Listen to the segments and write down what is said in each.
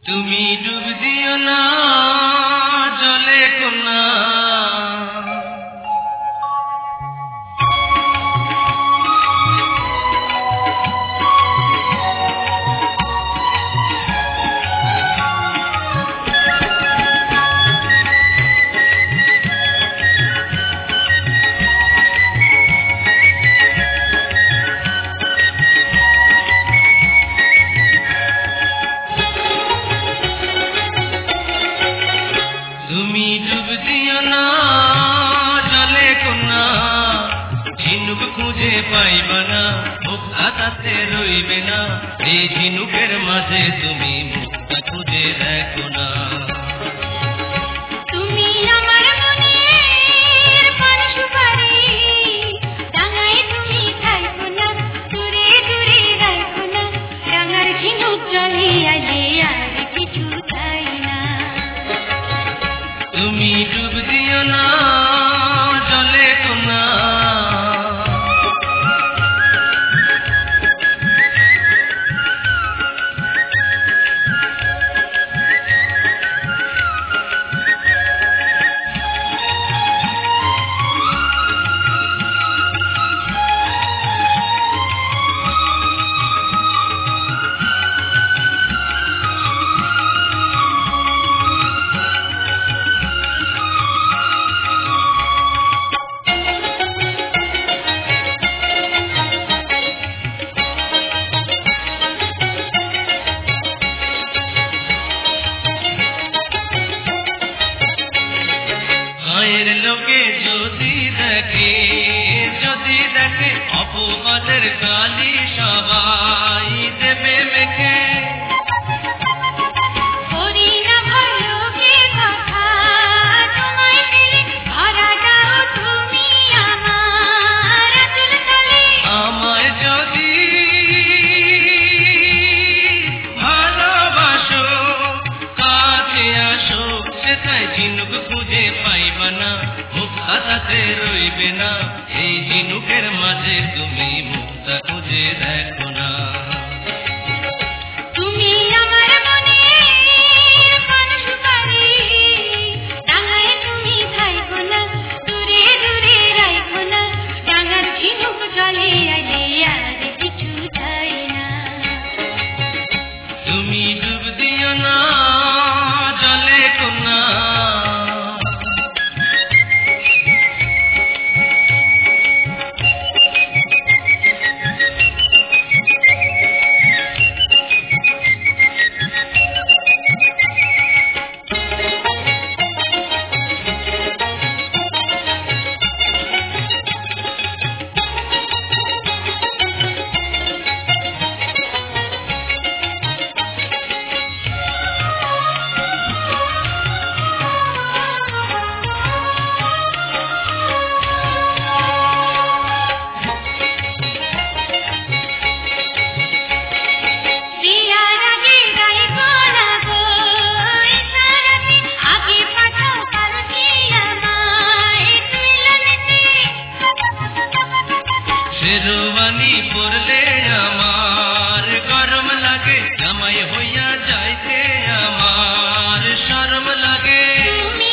তুমি ডুব দিও না জলে কোনা তুমি ডুব দিও না জলে কোনা ঝিনুক খুঁজে পাইবা না মুক্তা তাতে রইবে না এই ঝিনুকের মাঝে তুমি মুক্তা খুঁজে দেখো না তুমি আমার মনের পান সুপারি ডাঙায় তুমি থাইকো না দূরে দূরে রাখো না ডাঙার ঝিনুক জলে আইলে আর কিছু চাই না তুমি ডুব দিও না জলে কোনা গায়ের লোকে যদি দেখে অপমানের কালি সবাই দেবে মেখে করি না ভালোকে কথা তোমায় পেলে ভরা দাও তুমি আমার আঁচল তলে আমায় যদি ভালোবাসো কাছে আসো সেটাই ঝিনুক খুঁজে পাইবা না মুক্তা তাতে রইবে না এই ঝিনুকের মাঝে তুমি মুক্তা খুঁজে দেখো না তুমি আমার মনের পান সুপারি ডাঙায় তুমি থাইকো না দূরে দূরে রাখো না ডাঙার ঝিনুক জলে আইলে আর কিছু চাই না তুমি ডুব দিও না জলে কোনা বিয়ার আগে গাইবো না গো ইশারাতে আগে পাঠাও পারছি আমায় তুইলানেতে শেরওয়ানি পরলে আমার গরম লাগে জামাই হইয়া যাইতে আমার শরম লাগে তুমি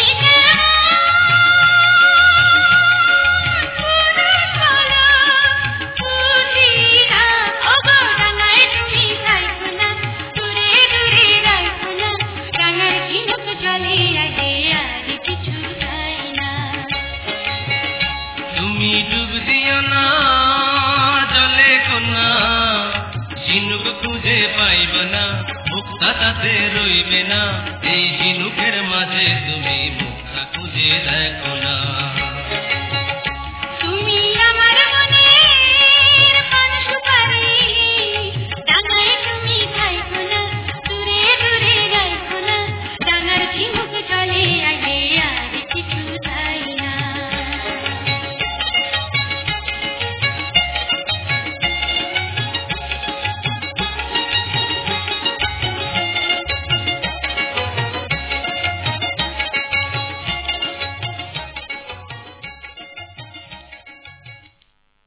তুমি ডুব দিও না জলে কোনা ঝিনুক খুঁজে পাইবা না মুক্তা তাতে রইবে না এই ঝিনুকের মাঝে তুমি